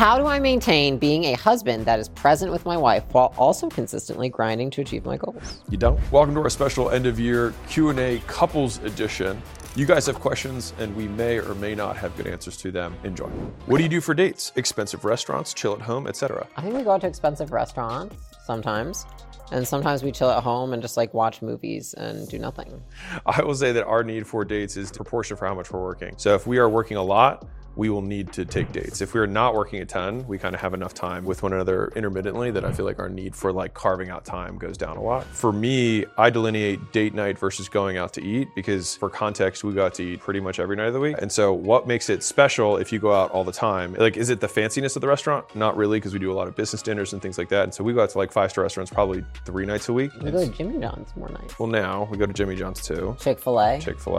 How do I maintain being a husband that is present with my wife while also consistently grinding to achieve my goals? You don't? Welcome to our special end of year Q&A couples edition. You guys have questions and we may or may not have good answers to them. Enjoy. What do you do for dates? Expensive restaurants, chill at home, etc. I think we go out to expensive restaurants sometimes. And sometimes we chill at home and just like watch movies and do nothing. I will say that our need for dates is proportional for how much we're working. So if we are working a lot, we will need to take dates. If we're not working a ton, we kind of have enough time with one another intermittently that I feel like our need for like carving out time goes down a lot. For me, I delineate date night versus going out to eat because for context, we go out to eat pretty much every night of the week. And so what makes it special if you go out all the time? Like, is it the fanciness of the restaurant? Not really, because we do a lot of business dinners and things like that. And so we go out to like 5-star restaurants probably 3 nights a week. We go to Jimmy John's more nights. Well, now we go to Jimmy John's too. Chick-fil-A.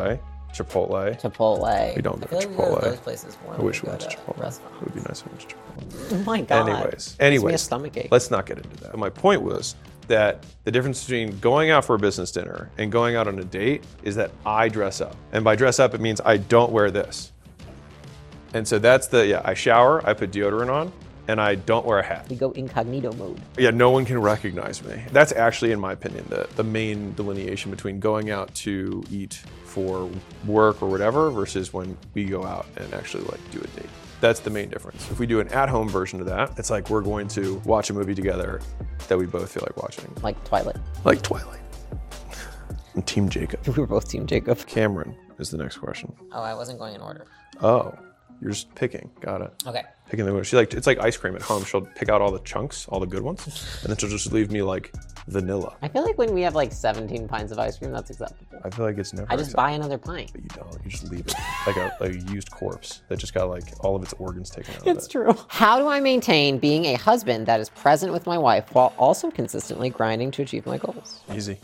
Chipotle. We don't go to Chipotle. Those places more. I wish we went to Chipotle. It would be nice if we went to Chipotle. Oh my God. Anyways, Gives me a stomach ache. Let's not get into that. My point was that the difference between going out for a business dinner and going out on a date is that I dress up. And by dress up, it means I don't wear this. And so that's I shower, I put deodorant on, and I don't wear a hat. We go incognito mode. Yeah, no one can recognize me. That's actually, in my opinion, the main delineation between going out to eat for work or whatever versus when we go out and actually like do a date. That's the main difference. If we do an at-home version of that, it's like we're going to watch a movie together that we both feel like watching. Like Twilight. Like Twilight. I'm Team Jacob. We were both Team Jacob. Cameron is the next question. Oh, I wasn't going in order. Oh, you're just picking. Got it. Okay. Picking the it's like ice cream at home. She'll pick out all the chunks, all the good ones, and then she'll just leave me like vanilla. I feel like when we have like 17 pints of ice cream, that's acceptable. I feel like it's never I just buy another pint. But you don't. You just leave it like a used corpse that just got like all of its organs taken out It's true. How do I maintain being a husband that is present with my wife while also consistently grinding to achieve my goals? Easy.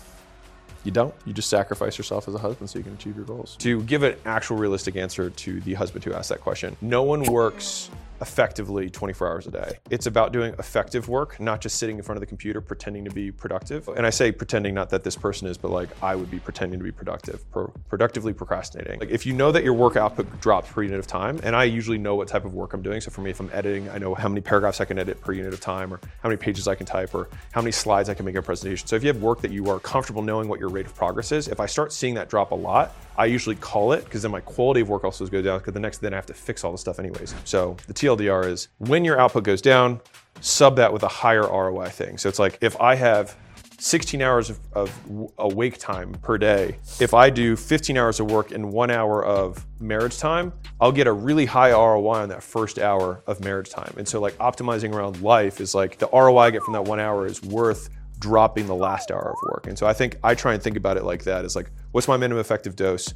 You don't. You just sacrifice yourself as a husband so you can achieve your goals. To give an actual realistic answer to the husband who asked that question, no one works effectively 24 hours a day. It's about doing effective work, not just sitting in front of the computer pretending to be productive. And I say pretending, not that this person is, but like I would be pretending to be productive, productively procrastinating. Like if you know that your work output drops per unit of time, and I usually know what type of work I'm doing. So for me, if I'm editing, I know how many paragraphs I can edit per unit of time, or how many pages I can type, or how many slides I can make in a presentation. So if you have work that you are comfortable knowing what your rate of progress is, if I start seeing that drop a lot, I usually call it, because then my quality of work also goes down, because then I have to fix all the stuff anyways. So the TLDR is when your output goes down, sub that with a higher ROI thing. So it's like if I have 16 hours of awake time per day, if I do 15 hours of work in 1 hour of marriage time, I'll get a really high ROI on that first hour of marriage time. And so like optimizing around life is like the ROI I get from that 1 hour is worth dropping the last hour of work. And so I think I try and think about it like that. It's like, what's my minimum effective dose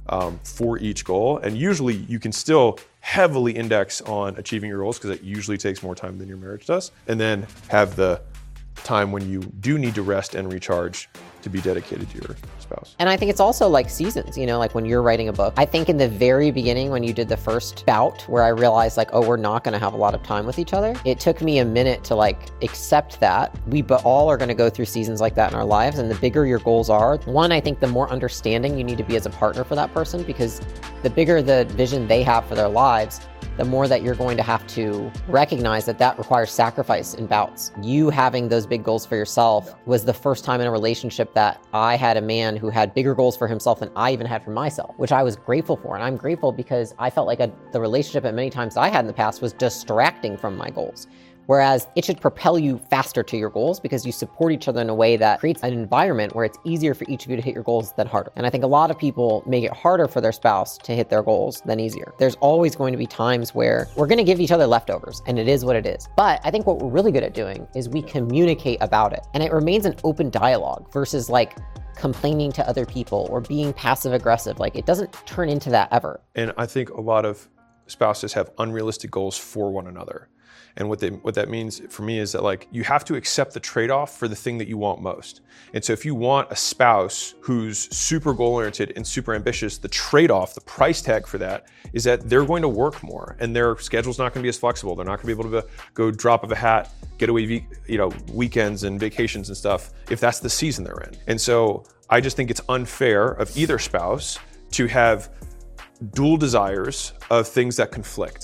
for each goal? And usually you can still heavily index on achieving your goals because it usually takes more time than your marriage does. And then have the time when you do need to rest and recharge to be dedicated to your spouse. And I think it's also like seasons, you know, like when you're writing a book. I think in the very beginning when you did the first bout where I realized like, oh, we're not gonna have a lot of time with each other, it took me a minute to like accept that. We all are gonna go through seasons like that in our lives, and the bigger your goals are, one, I think the more understanding you need to be as a partner for that person, because the bigger the vision they have for their lives, the more that you're going to have to recognize that that requires sacrifice in bouts. You having those big goals for yourself was the first time in a relationship that I had a man who had bigger goals for himself than I even had for myself, which I was grateful for. And I'm grateful because I felt like the relationship at many times I had in the past was distracting from my goals. Whereas it should propel you faster to your goals because you support each other in a way that creates an environment where it's easier for each of you to hit your goals than harder. And I think a lot of people make it harder for their spouse to hit their goals than easier. There's always going to be times where we're going to give each other leftovers, and it is what it is. But I think what we're really good at doing is we communicate about it, and it remains an open dialogue versus like complaining to other people or being passive aggressive. Like it doesn't turn into that ever. And I think a lot of spouses have unrealistic goals for one another. And what that means for me is that like you have to accept the trade-off for the thing that you want most. And so if you want a spouse who's super goal-oriented and super ambitious, the trade-off, the price tag for that is that they're going to work more and their schedule's not going to be as flexible. They're not going to be able to go drop of a hat, get away, weekends and vacations and stuff if that's the season they're in. And so I just think it's unfair of either spouse to have dual desires of things that conflict.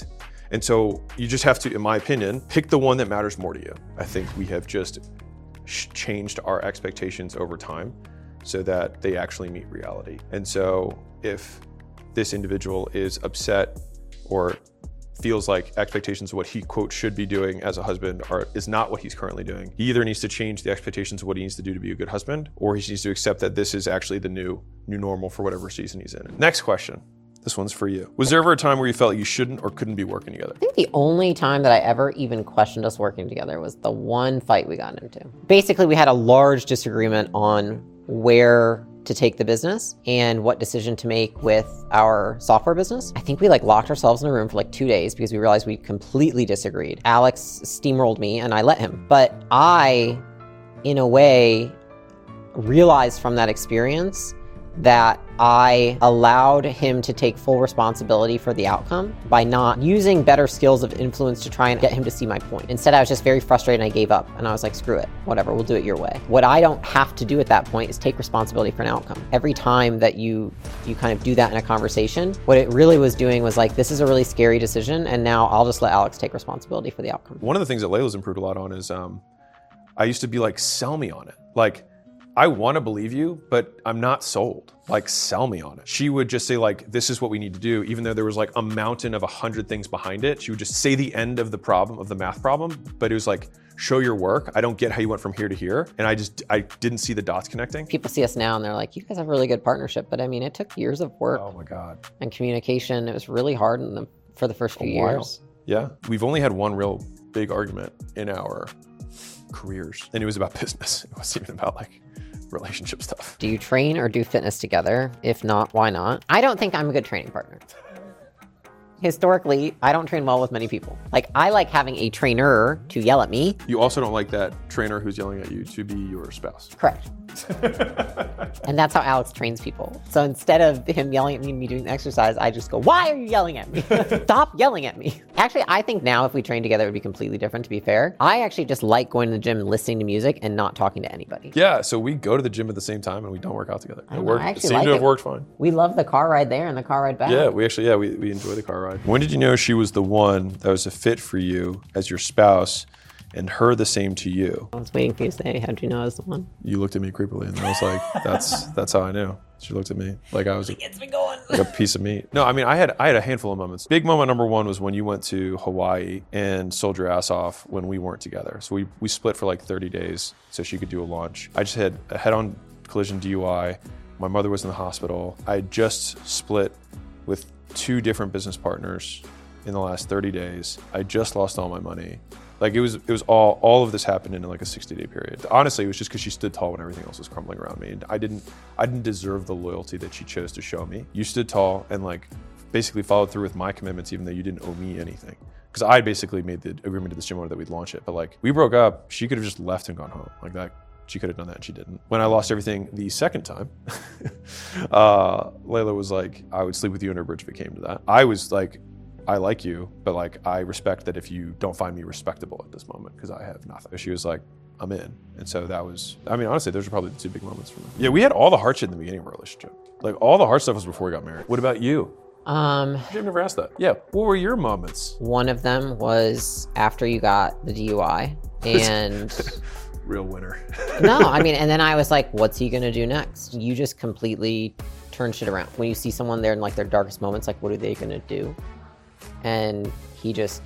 And so you just have to, in my opinion, pick the one that matters more to you. I think we have just changed our expectations over time so that they actually meet reality. And so if this individual is upset or feels like expectations of what he, quote, should be doing as a husband is not what he's currently doing, he either needs to change the expectations of what he needs to do to be a good husband, or he needs to accept that this is actually the new normal for whatever season he's in. Next question. This one's for you. Was there ever a time where you felt like you shouldn't or couldn't be working together? I think the only time that I ever even questioned us working together was the one fight we got into. Basically, we had a large disagreement on where to take the business and what decision to make with our software business. I think we locked ourselves in a room for 2 days because we realized we completely disagreed. Alex steamrolled me and I let him. But I, in a way, realized from that experience that I allowed him to take full responsibility for the outcome by not using better skills of influence to try and get him to see my point. Instead, I was just very frustrated and I gave up. And I was like, screw it, whatever, we'll do it your way. What I don't have to do at that point is take responsibility for an outcome. Every time that you kind of do that in a conversation, what it really was doing was this is a really scary decision, and now I'll just let Alex take responsibility for the outcome. One of the things that Layla's improved a lot on is I used to be sell me on it. I want to believe you, but I'm not sold. Sell me on it. She would just say this is what we need to do, even though there was a mountain of 100 things behind it. She would just say the end of the problem, of the math problem, but it was show your work. I don't get how you went from here to here. And I didn't see the dots connecting. People see us now and they're like, you guys have a really good partnership. But I mean, it took years of work. Oh my God. And communication. It was really hard for the first few years. Yeah. We've only had one real big argument in our careers, and it was about business. It wasn't even about relationship stuff. Do you train or do fitness together? If not, why not? I don't think I'm a good training partner. Historically, I don't train well with many people. I like having a trainer to yell at me. You also don't like that trainer who's yelling at you to be your spouse. Correct. And that's how Alex trains people. So instead of him yelling at me and me doing the exercise, I just go, why are you yelling at me? Stop yelling at me. Actually, I think now if we trained together, it would be completely different, to be fair. I actually just like going to the gym and listening to music and not talking to anybody. Yeah, so we go to the gym at the same time and we don't work out together. It seemed to have worked fine. We love the car ride there and the car ride back. Yeah, we enjoy the car ride. When did you know she was the one that was a fit for you as your spouse, and her the same to you? I was waiting for you to say, how'd you know I was the one? You looked at me creepily, and I was like, that's how I knew. She looked at me like I was a piece of meat. No, I mean, I had a handful of moments. Big moment number one was when you went to Hawaii and sold your ass off when we weren't together. So we split for 30 days so she could do a launch. I just had a head-on collision DUI. My mother was in the hospital. I had just split with 2 different business partners in the last 30 days. I just lost all my money. It was all of this happened in a 60-day period. Honestly, it was just because she stood tall when everything else was crumbling around me. And I didn't deserve the loyalty that she chose to show me. You stood tall and basically followed through with my commitments, even though you didn't owe me anything. Because I basically made the agreement to this gym owner that we'd launch it. But we broke up, she could have just left and gone home that. She could have done that and she didn't. When I lost everything the second time, Layla was I would sleep with you under a bridge if it came to that. I was I like you, but I respect that if you don't find me respectable at this moment, because I have nothing. She was I'm in. And so that was, honestly, those are probably the 2 big moments for me. Yeah, we had all the hard shit in the beginning of our relationship. All the hard stuff was before we got married. What about you? I've never asked that. Yeah, what were your moments? One of them was after you got the DUI, and real winner. No, and then I was like, what's he gonna do next? You just completely turn shit around. When you see someone there in their darkest moments, what are they gonna do? And he just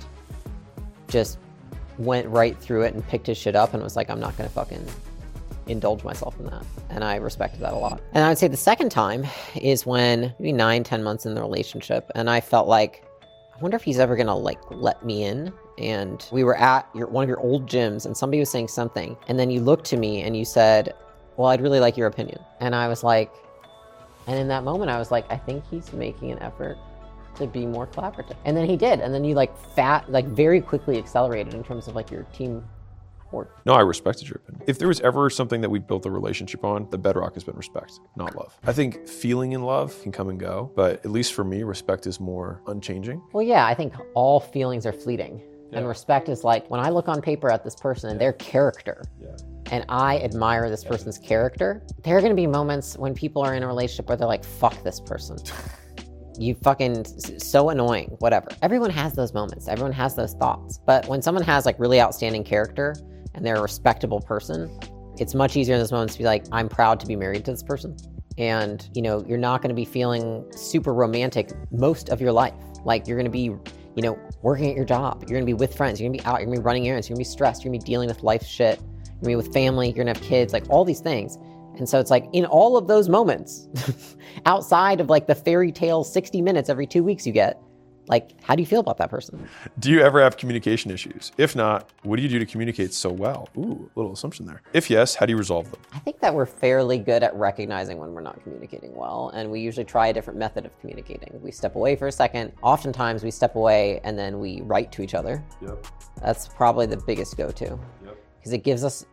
went right through it and picked his shit up and was like, I'm not gonna fucking indulge myself in that. And I respected that a lot. And I would say the second time is when maybe 9-10 months in the relationship, and I felt I wonder if he's ever gonna let me in. And we were at one of your old gyms and somebody was saying something, and then you looked to me and you said, well, I'd really like your opinion. And I was and in that moment I was I think he's making an effort to be more collaborative. And then he did. And then you very quickly accelerated in terms of your team work. No, I respected your opinion. If there was ever something that we built a relationship on, the bedrock has been respect, not love. I think feeling in love can come and go, but at least for me, respect is more unchanging. Well, yeah, I think all feelings are fleeting. Yeah. And respect is when I look on paper at this person and their character, and I admire this person's character, there are gonna be moments when people are in a relationship where they're fuck this person. you fucking so annoying, whatever. Everyone has those moments. Everyone has those thoughts. But when someone has like really outstanding character and they're a respectable person, it's much easier in those moments to be like, I'm proud to be married to this person. And, you know, you're not going to be feeling super romantic most of your life. Like you're going to be, you know, working at your job. You're going to be with friends. You're going to be out. You're going to be running errands. You're going to be stressed. You're going to be dealing with life shit. You're going to be with family. You're going to have kids, like all these things. And so it's like in all of those moments, outside of like the fairy tale 60 minutes every 2 weeks you get, like, how do you feel about that person? Do you ever have communication issues? If not, what do you do to communicate so well? Ooh, little assumption there. If yes, how do you resolve them? I think that we're fairly good at recognizing when we're not communicating well, and we usually try a different method of communicating. We step away for a second. Oftentimes we step away and then we write to each other. Yep. That's probably the biggest go-to. Yep. Because it gives us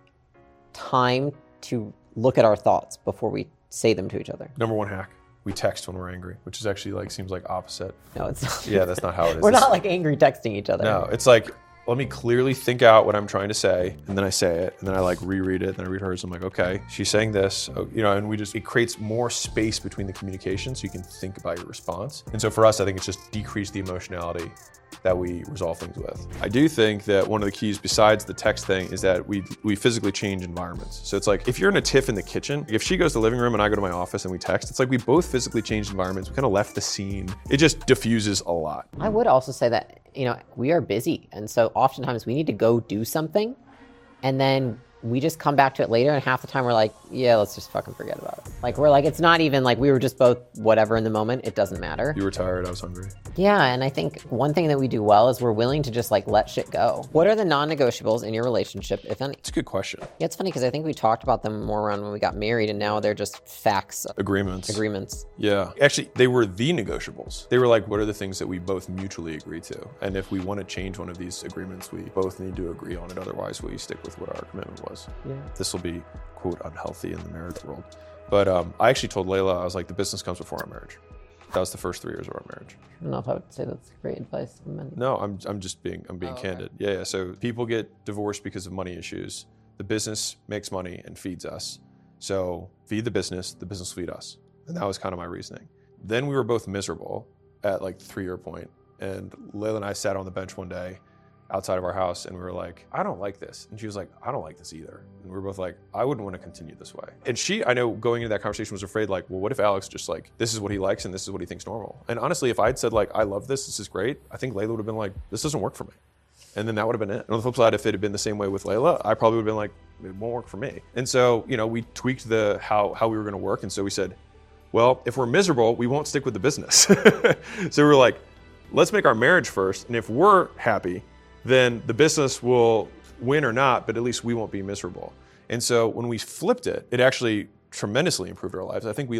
time to look at our thoughts before we say them to each other. Number one hack. We text when we're angry, which is actually like, seems like opposite. No, it's not. Yeah, that's not how it is. We're not like angry texting each other. No, it's like, let me clearly think out what I'm trying to say, and then I say it, and then I like reread it, then I read hers. I'm like, okay, she's saying this, you know, and it creates more space between the communication so you can think about your response. And so for us, I think it's just decrease the emotionality that we resolve things with. I do think that one of the keys besides the text thing is that we physically change environments. So it's like, if you're in a tiff in the kitchen, if she goes to the living room and I go to my office and we text, it's like we both physically changed environments. We kind of left the scene. It just diffuses a lot. I would also say that, you know, we are busy. And so oftentimes we need to go do something and then we just come back to it later, and half the time we're like, yeah, let's just fucking forget about it. Like, we're like, it's not even like we were just both whatever in the moment. It doesn't matter. You were tired, I was hungry. Yeah, and I think one thing that we do well is we're willing to just like let shit go. What are the non-negotiables in your relationship, if any? It's a good question. Yeah, it's funny because I think we talked about them more around when we got married, and now they're just facts. Agreements. Yeah. Actually, they were the negotiables. They were like, what are the things that we both mutually agree to? And if we want to change one of these agreements, we both need to agree on it. Otherwise, we stick with what our commitment was. Yeah. This will be, quote, unhealthy in the marriage world. But I actually told Layla, I was like, the business comes before our marriage. That was the first 3 years of our marriage. I don't know if I would say that's great advice to men. No, I'm just being candid. Okay. Yeah. So people get divorced because of money issues. The business makes money and feeds us. So feed the business will feed us. And that was kind of my reasoning. Then we were both miserable at like the 3-year point. And Layla and I sat on the bench one day outside of our house and we were like, I don't like this. And she was like, I don't like this either. And we were both like, I wouldn't want to continue this way. And she, I know going into that conversation was afraid like, well, what if Alex just like, this is what he likes and this is what he thinks normal. And honestly, if I'd said like, I love this is great, I think Layla would have been like, this doesn't work for me. And then that would have been it. And on the flip side, if it had been the same way with Layla, I probably would have been like, it won't work for me. And so, you know, we tweaked how we were going to work. And so we said, well, if we're miserable, we won't stick with the business. So we were like, let's make our marriage first. And if we're happy, then the business will win or not, but at least we won't be miserable. And so when we flipped it, it actually tremendously improved our lives. I think we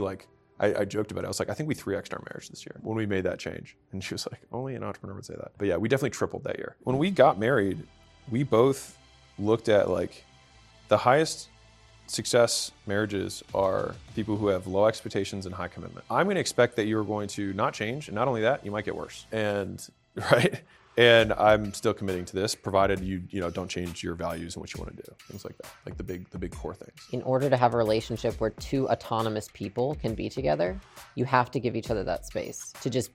I joked about it. I was like, I think we 3x'd our marriage this year when we made that change. And she was like, only an entrepreneur would say that. But yeah, we definitely tripled that year. When we got married, we both looked at like the highest success marriages are people who have low expectations and high commitment. I'm going to expect that you're going to not change. And not only that, you might get worse. And right? And I'm still committing to this, provided you don't change your values and what you want to do, things like that, like the big core things. In order to have a relationship where two autonomous people can be together, you have to give each other that space to just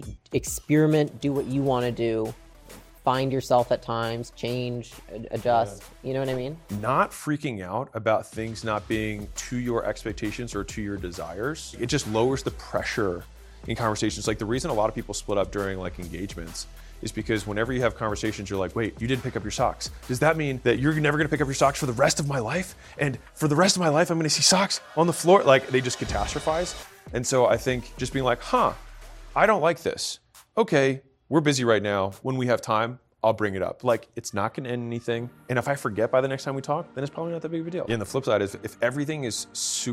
experiment, do what you want to do, find yourself at times, change, adjust. Yeah. You know what I mean? Not freaking out about things not being to your expectations or to your desires. It just lowers the pressure in conversations. Like the reason a lot of people split up during like engagements is because whenever you have conversations, you're like, wait, you didn't pick up your socks. Does that mean that you're never gonna pick up your socks for the rest of my life? And for the rest of my life, I'm gonna see socks on the floor? Like they just catastrophize. And so I think just being like, I don't like this. Okay, we're busy right now. When we have time, I'll bring it up. Like, it's not gonna end anything. And if I forget by the next time we talk, then it's probably not that big of a deal. Yeah, and the flip side is if everything is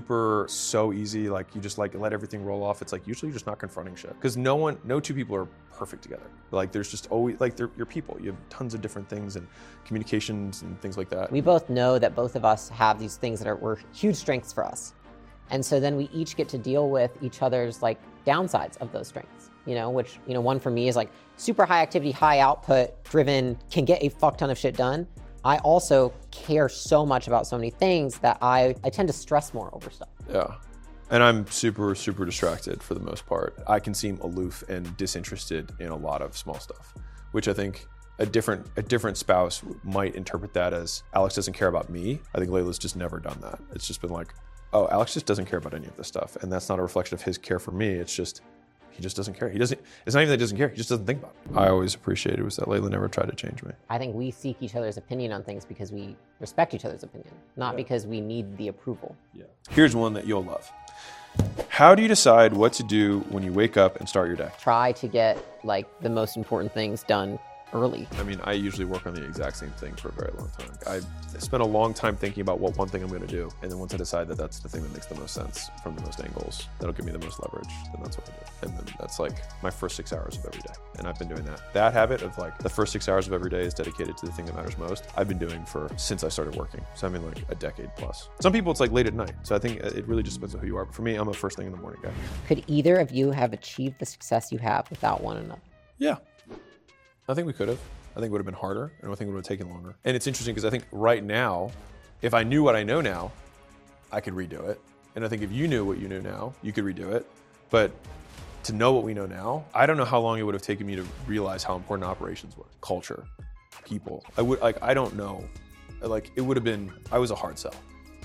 so easy, like you just like let everything roll off, it's like usually you're just not confronting shit. Because no two people are perfect together. Like there's just always, like you're people. You have tons of different things and communications and things like that. We both know that both of us have these things that were huge strengths for us. And so then we each get to deal with each other's like downsides of those strengths. Which, one for me is like super high activity, high output driven, can get a fuck ton of shit done. I also care so much about so many things that I tend to stress more over stuff. Yeah. And I'm super, super distracted for the most part. I can seem aloof and disinterested in a lot of small stuff, which I think a different spouse might interpret that as Alex doesn't care about me. I think Layla's just never done that. It's just been like, oh, Alex just doesn't care about any of this stuff. And that's not a reflection of his care for me. It's just, he just doesn't care. It's not even that he doesn't care, he just doesn't think about it. I always appreciated was that Layla never tried to change me. I think we seek each other's opinion on things because we respect each other's opinion, not because we need the approval. Yeah. Here's one that you'll love. How do you decide what to do when you wake up and start your day? Try to get like the most important things done early. I mean, I usually work on the exact same thing for a very long time. I spent a long time thinking about what one thing I'm going to do. And then once I decide that that's the thing that makes the most sense from the most angles, that'll give me the most leverage, then that's what I do. And then that's like my first 6 hours of every day. And I've been doing that. That habit of like the first 6 hours of every day is dedicated to the thing that matters most. I've been doing since I started working. So I mean like a decade plus. Some people it's like late at night. So I think it really just depends on who you are. But for me, I'm a first thing in the morning guy. Could either of you have achieved the success you have without one another? Yeah. I think we could have. I think it would have been harder, and I think it would have taken longer. And it's interesting because I think right now, if I knew what I know now, I could redo it. And I think if you knew what you knew now, you could redo it. But to know what we know now, I don't know how long it would have taken me to realize how important operations were. Culture, people. I don't know. Like, it would have been, I was a hard sell.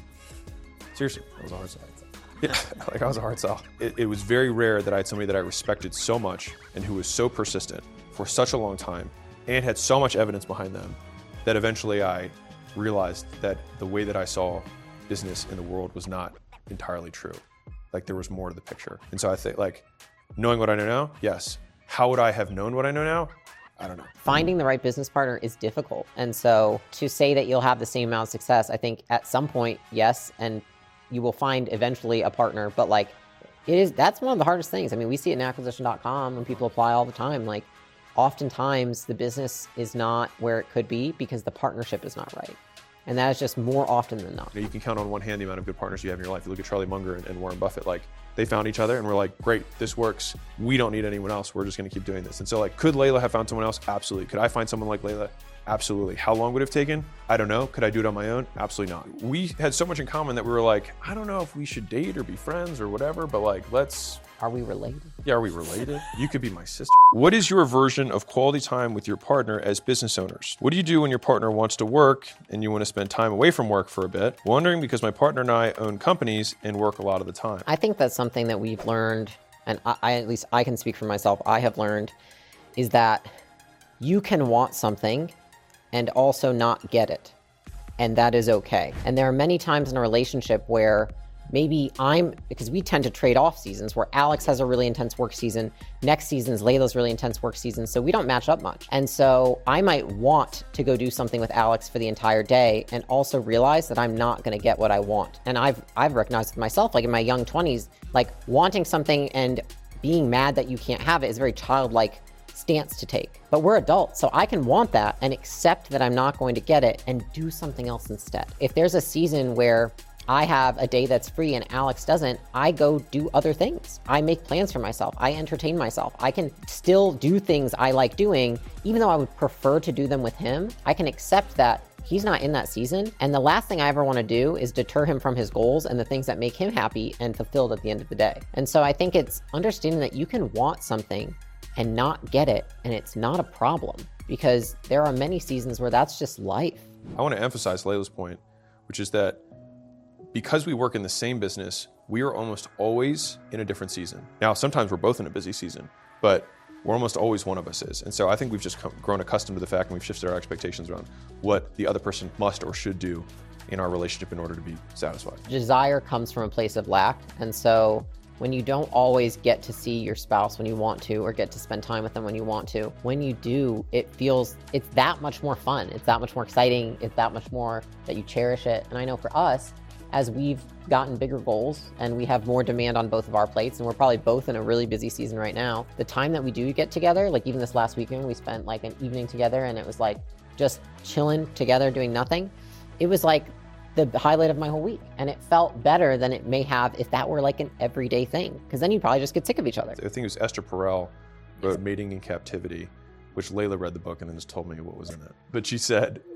Seriously, I was a hard sell. Yeah, I was a hard sell. It was very rare that I had somebody that I respected so much and who was so persistent for such a long time and had so much evidence behind them that eventually I realized that the way that I saw business in the world was not entirely true. Like there was more to the picture. And so I think like knowing what I know now, yes. How would I have known what I know now? I don't know. Finding the right business partner is difficult. And so to say that you'll have the same amount of success, I think at some point, yes, and you will find eventually a partner, but like that's one of the hardest things. I mean, we see it in acquisition.com when people apply all the time, like oftentimes the business is not where it could be because the partnership is not right. And that is just more often than not. You can count on one hand the amount of good partners you have in your life. You look at Charlie Munger and Warren Buffett, like they found each other and were like, great, this works. We don't need anyone else. We're just gonna keep doing this. And so like, could Layla have found someone else? Absolutely. Could I find someone like Layla? Absolutely. How long would it have taken? I don't know. Could I do it on my own? Absolutely not. We had so much in common that we were like, I don't know if we should date or be friends or whatever, but like, Are we related? Yeah, are we related? You could be my sister. What is your version of quality time with your partner as business owners? What do you do when your partner wants to work and you want to spend time away from work for a bit? Wondering because my partner and I own companies and work a lot of the time. I think that's something that we've learned, and at least I can speak for myself, I have learned, is that you can want something and also not get it. And that is okay. And there are many times in a relationship where maybe because we tend to trade off seasons where Alex has a really intense work season, next season's Layla's really intense work season, so we don't match up much. And so I might want to go do something with Alex for the entire day and also realize that I'm not gonna get what I want. And I've recognized with myself, like in my young 20s, like wanting something and being mad that you can't have it is a very childlike stance to take. But we're adults, so I can want that and accept that I'm not going to get it and do something else instead. If there's a season where I have a day that's free and Alex doesn't, I go do other things. I make plans for myself. I entertain myself. I can still do things I like doing, even though I would prefer to do them with him. I can accept that he's not in that season. And the last thing I ever want to do is deter him from his goals and the things that make him happy and fulfilled at the end of the day. And so I think it's understanding that you can want something and not get it, and it's not a problem, because there are many seasons where that's just life. I want to emphasize Layla's point, which is that because we work in the same business, we are almost always in a different season. Now, sometimes we're both in a busy season, but we're almost always one of us is. And so I think we've just grown accustomed to the fact, and we've shifted our expectations around what the other person must or should do in our relationship in order to be satisfied. Desire comes from a place of lack. And so when you don't always get to see your spouse when you want to, or get to spend time with them when you want to, when you do, it's that much more fun. It's that much more exciting. It's that much more that you cherish it. And I know for us, as we've gotten bigger goals and we have more demand on both of our plates, and we're probably both in a really busy season right now, the time that we do get together, like even this last weekend, we spent like an evening together and it was like just chilling together, doing nothing. It was like the highlight of my whole week. And it felt better than it may have if that were like an everyday thing, because then you'd probably just get sick of each other. I think it was Esther Perel wrote Mating in Captivity, which Layla read the book and then just told me what was in it. But she said,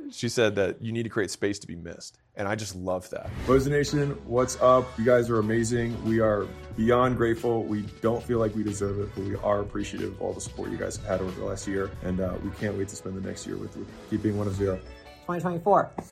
She said that you need to create space to be missed. And I just love that. Boza Nation, what's up? You guys are amazing. We are beyond grateful. We don't feel like we deserve it, but we are appreciative of all the support you guys have had over the last year. And we can't wait to spend the next year with you. Keep being 1 of 0. 2024.